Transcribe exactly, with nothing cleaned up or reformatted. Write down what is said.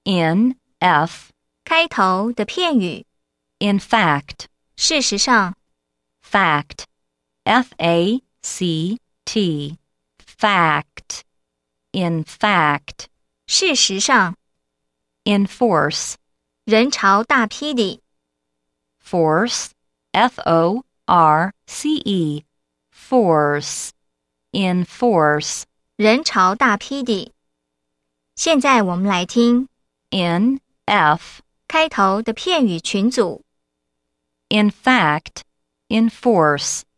in, f, 开头的片语 in fact, 事实上 fact, f a c t, fact, in fact, 事实上 enforce, 人潮大批地 force, f o r c e, force, enforce, 人潮大批地。现在我们来听 in, f, 开头的片语群组。 in fact, enforce.